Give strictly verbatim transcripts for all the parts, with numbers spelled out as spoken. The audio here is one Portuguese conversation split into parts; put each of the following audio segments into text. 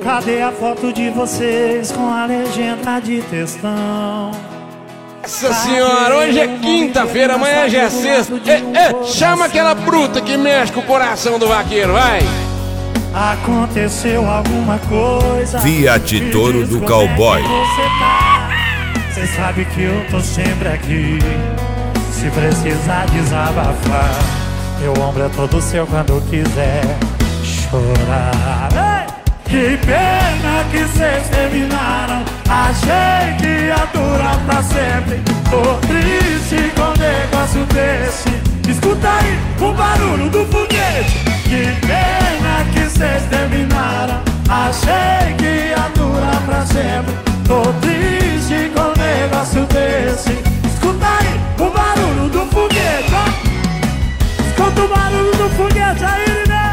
Cadê a foto de vocês com a legenda de textão? Nossa senhora, hoje é quinta-feira, amanhã já é sexta. É, é, chama aquela bruta que mexe com o coração do vaqueiro, vai! Aconteceu alguma coisa? Fiat Toro do Cowboy. Cê sabe que eu tô sempre aqui. Se precisar desabafar, meu ombro é todo seu quando quiser chorar. Ei! Que pena que cês terminaram. Achei que ia durar pra sempre. Tô triste com um negócio desse. Escuta aí o barulho do foguete. Que pena que cês terminaram. Achei que ia durar pra sempre. Tô triste com um negócio desse. Escuta aí o barulho do foguete, ó. Escuta o barulho do foguete aí, né?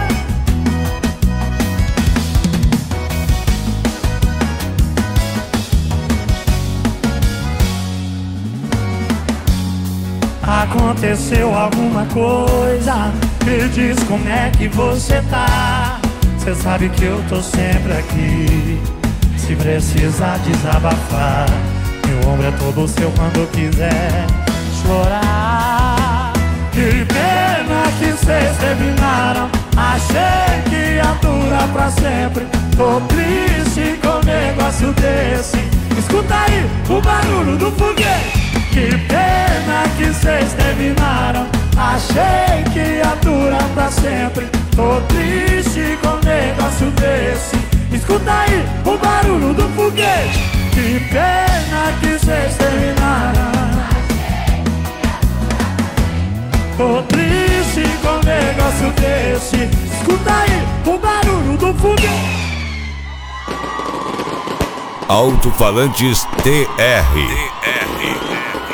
Aconteceu alguma coisa? Me diz como é que você tá. Cê sabe que eu tô sempre aqui. Se precisar desabafar, meu ombro é todo seu quando quiser chorar. Que pena que cês terminaram. Achei que ia durar pra sempre. Tô triste com um negócio desse. Escuta aí o barulho do foguete. Que pena que cês terminaram. Achei que ia durar pra sempre. Tô triste com um negócio desse. Escuta aí o barulho do foguete. Que pena que cês terminaram. Tô triste com um negócio desse. Escuta aí o barulho do foguete. Alto-falantes T R.